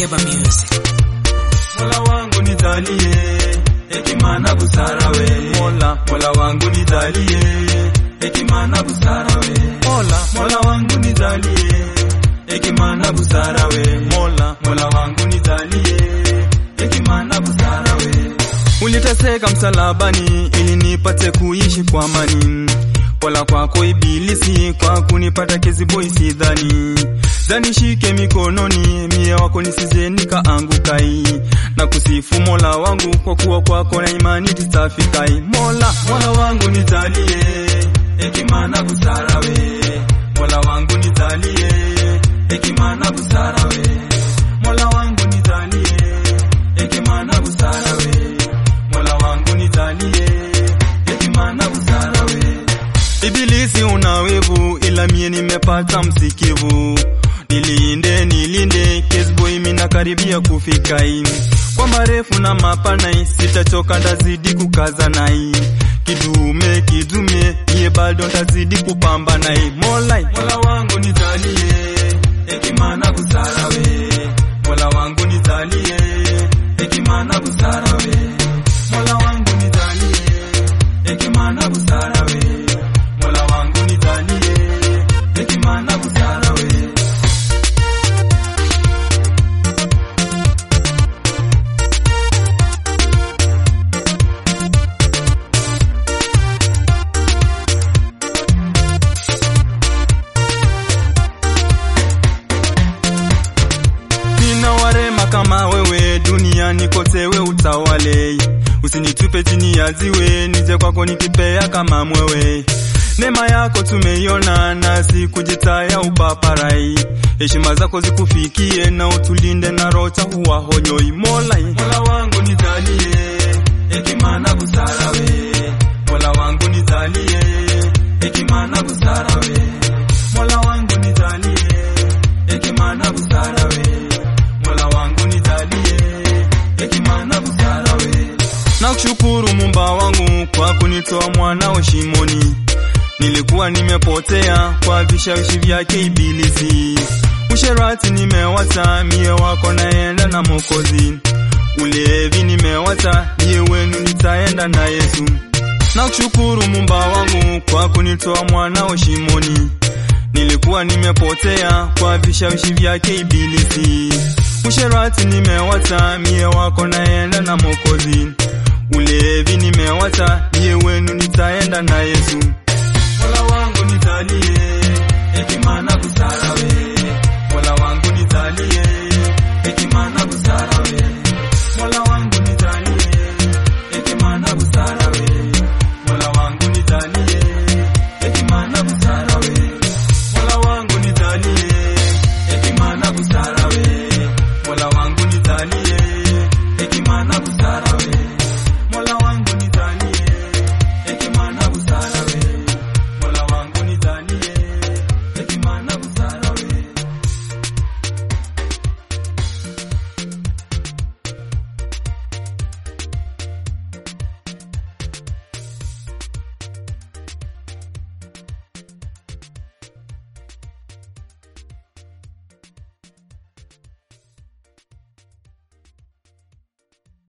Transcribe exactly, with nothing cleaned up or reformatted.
Keba Music. Mola wangu nijalie hekima na busara we. Mola, Mola wangu nijalie hekima na busara we. Mola, Mola wangu nijalie hekima na busara we. Mola, Mola wangu nijalie hekima na busara we. Uliteseka msalabani ili nipate kuishi kwa amani. Pola kwako ibilisi kwa kunipata kizibo isidhani. Zani shike mikononi mie wako nisije nikaangukai. Na kusifu Mola wangu kwa kuwa kwako na imani titafikai. Mola, Mola wangu nijalie hekima na busara we. Mola wangu nijalie hekima na busara we. Mola wangu nijalie hekima na busara we. Mola wangu nijalie hekima na busara we. Ibilisi unawevu ila mie nimepata msikivu. Nilinde nilinde kezboy mina karibia kufikai. Kwa marefu na mapana sitachoka ndazidi kukaza nai. Kidume kidume ye bado ndazidi kupamba nai. Mola, Mola wangu nijalie hekima na busara we. Mola wangu nijalie hekima na busara we. Mola wangu nijalie hekima na busara we. Mola wangu nijalie hekima na busara we. Nina warema kama wewe duniani kote we utawale. Usinitupe chini ya ziwe nije kwako nikipea kama mwewe. Neema yako tumeiona nasi kujitaya upaparai. Heshima zako zikufikie na utulinde na rocha huwa honyoi. Mola, Mola wangu nijalie hekima na busara we. Mola wangu nijalie hekima na busara we. Mola wangu nijalie hekima na busara we. Mola wangu nijalie hekima na busara we. Nakushukuru Muumba wangu kwa kunitoa mwanao shimoni. Nilikuwa nimepotea kwa vishawishi vyake ibilisi. Usherati nimewacha mie wako naenda na Mwokozi. Ulevi nimewacha mie wenu nitaenda na Yesu. Nakushukuru Muumba wangu kwa kunitoa mwanao shimoni. Nilikuwa nimepotea kwa vishawishi vyake ibilisi. Usherati nimewacha mie wako naenda na Mwokozi. Ulevi nimewacha mie wenu nitaenda na Yesu. Mola wangu nijalie hekima na busara we. Mola wangu nijalie hekima na busara we.